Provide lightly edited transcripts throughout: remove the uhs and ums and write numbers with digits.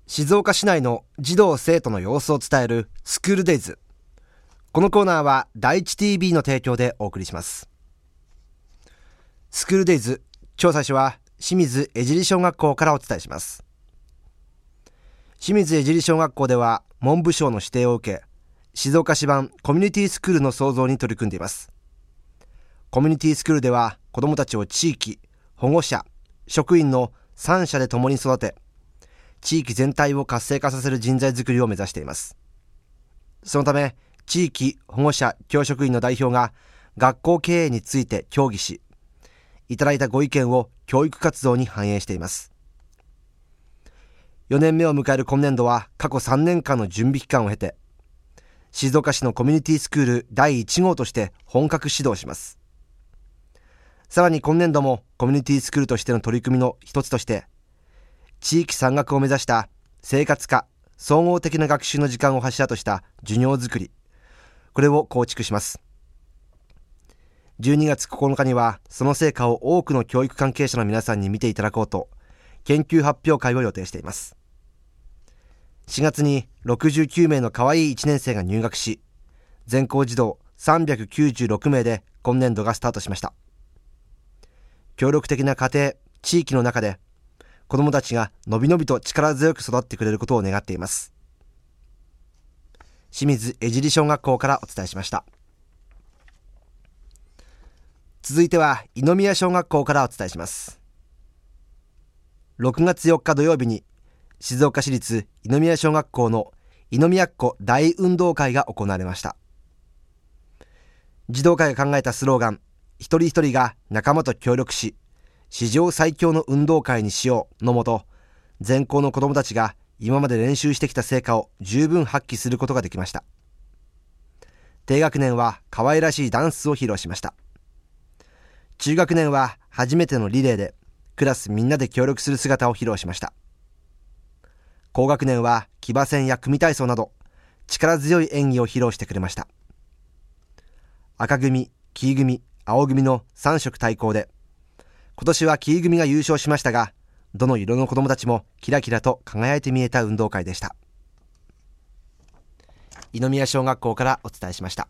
静岡市内の児童生徒の様子を伝えるスクールデイズ。このコーナーは第一 TV の提供でお送りします。スクールデイズ、今日最初は清水江尻小学校からお伝えします。清水江尻小学校では文部省の指定を受け、静岡市版コミュニティスクールの創造に取り組んでいます。コミュニティスクールでは子どもたちを地域、保護者、職員の3者で共に育て、地域全体を活性化させる人材づくりを目指しています。そのため、地域、保護者、教職員の代表が学校経営について協議し、いただいたご意見を教育活動に反映しています。4年目を迎える今年度は過去3年間の準備期間を経て、静岡市のコミュニティスクール第1号として本格始動します。さらに今年度もコミュニティスクールとしての取り組みの一つとして、地域山岳を目指した生活科、総合的な学習の時間を柱とした授業づくり、これを構築します。12月9日にはその成果を多くの教育関係者の皆さんに見ていただこうと、研究発表会を予定しています。4月に69名の可愛い1年生が入学し、全校児童396名で今年度がスタートしました。協力的な家庭、地域の中で子どもたちがのびのびと力強く育ってくれることを願っています。清水江尻小学校からお伝えしました。続いては猪宮小学校からお伝えします。6月4日土曜日に静岡市立猪宮小学校の猪宮っ子大運動会が行われました。児童会が考えたスローガン、一人一人が仲間と協力し、史上最強の運動会にしようのもと、全校の子どもたちが今まで練習してきた成果を十分発揮することができました。低学年は可愛らしいダンスを披露しました。中学年は初めてのリレーでクラスみんなで協力する姿を披露しました。高学年は騎馬戦や組体操など力強い演技を披露してくれました。赤組、黄組、青組の3色対抗で、今年は黄組が優勝しましたが、どの色の子どもたちもキラキラと輝いて見えた運動会でした。猪宮小学校からお伝えしました。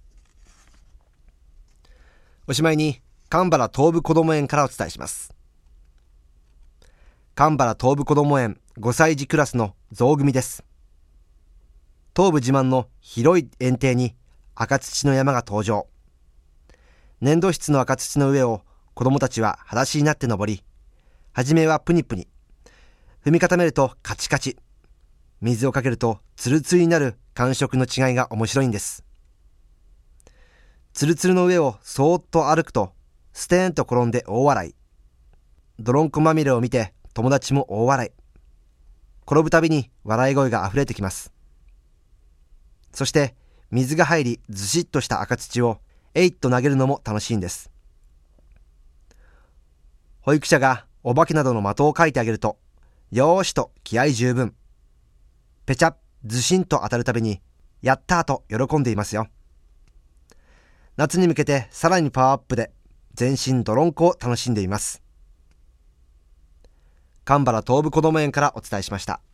おしまいに蒲原東部こども園からお伝えします。蒲原東部こども園5歳児クラスの象組です。東部自慢の広い園庭に赤土の山が登場。粘土質の赤土の上を子どもたちは裸足になって登り、はじめはプニプニ、踏み固めるとカチカチ、水をかけるとツルツルになる感触の違いが面白いんです。ツルツルの上をそーっと歩くとステーンと転んで大笑い。泥んこまみれを見て友達も大笑い。転ぶたびに笑い声があふれてきます。そして水が入りずしっとした赤土をえいっと投げるのも楽しいんです。保育者がお化けなどの的を描いてあげると、よーしと気合十分。ペチャッ、ずしんと当たるたびに、やったーと喜んでいますよ。夏に向けてさらにパワーアップで、全身泥んこを楽しんでいます。蒲原東部こども園からお伝えしました。